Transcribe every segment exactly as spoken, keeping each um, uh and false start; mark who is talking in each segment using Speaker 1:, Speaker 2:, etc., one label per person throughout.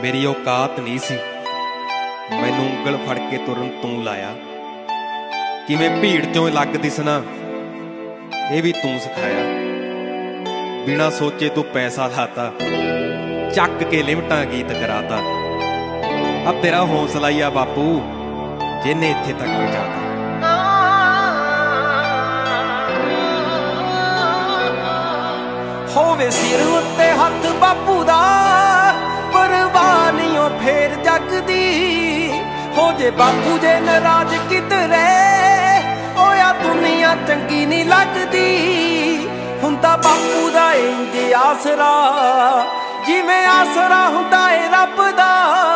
Speaker 1: मेरी औकात नहीं सी, मैनू उंगल फड़ के तुरन तू लाया। किवें भीड़ चों लग दिसना ये भी तू सिखाया। बिना सोचे तू पैसा लाता, चक के लिमटा गीत कराता। अब तेरा हौसला ही आ बापू जिन्हें इत्थे तक पहुंचाता।
Speaker 2: होवे सिर उत्ते हथ बापू दा, परवाह नहीं ओ फेर जग दी। हो जे बापू जे नाराज किधरे, होया दुनिया चंगी नहीं लगदी। हुंदा बापू दा इंज आसरा, जिवें आसरा हुंदा ए रब दा।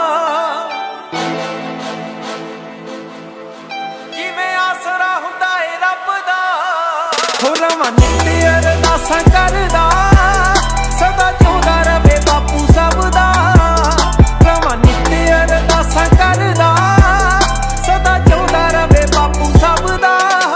Speaker 2: जिवें आसरा हुंदा ए रब दा। हो रवां नित अरदासां करदा, सदा जिउंदा रवे बापू सब दा। रवां नित अरदासां करदा, सदा जिउंदा रवे बापू सब दा।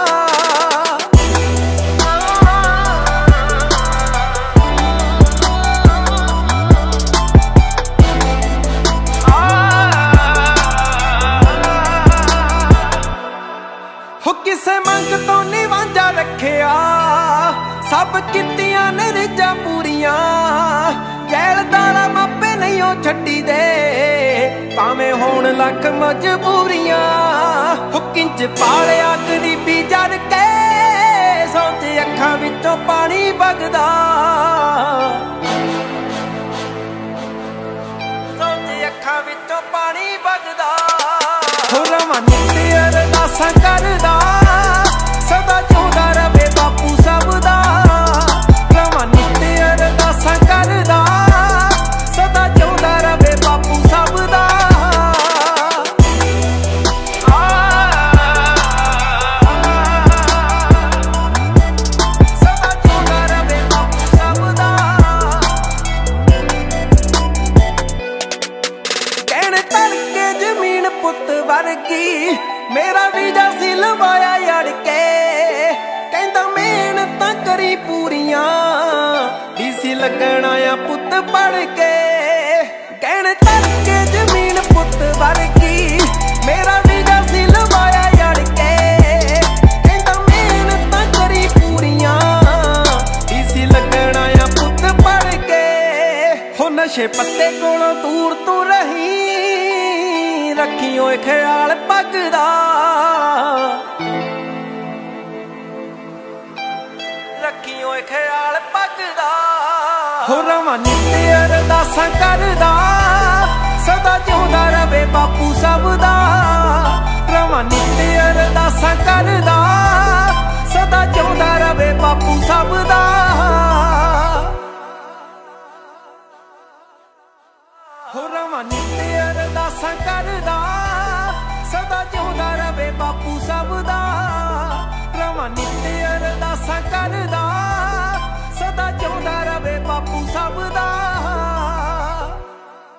Speaker 2: हो किसे मंग तो नहीं वांझा रखिया, सब कितियां ने रिजा पूरियां। जैलदारा मापे नहीं ओ छड्डी दे, भावें होण लख मजबूरियां। हो किंज पालिया गरीबी जर के, सोचे अखां विचों पानी बगदा। सोचे अखां विचों पानी बगदा। हो रवां नित अरदासां करदा, सदा जिउंदा रवे बापू सब दा। रवां नित अरदासां करदा, सदा जिउंदा रवे बापू सब दा। सदा जिउंदा रवे बापू सब दा। कहण तड़के जमीन पुत वर्गी, मेरा वीजा सी लवाया यार के। कहंदा मेहनतां करी पूरियां, डीसी लगना आ पुत पढ़ के। कहण तड़के जमीन पुत वर्गी, मेरा वीजा सी लवाया यार के। कहंदा मेहनतां करी पूरियां, डीसी लगना आ पुत पढ़ के। हो नशे पत्ते कोलों दूर तू रही, रखी ओए ख्याल पग दा। रखी ओए ख्याल पग दा। हो रवां नित अरदासां करदा, सदा जिउंदा रवे बापू सब दा। रवां नित अरदासां करदा, सदा जिउंदा रवे बापू सब दा। हो रवां नित अरदासां करदा, सदा जिउंदा रवे बापू सब दा।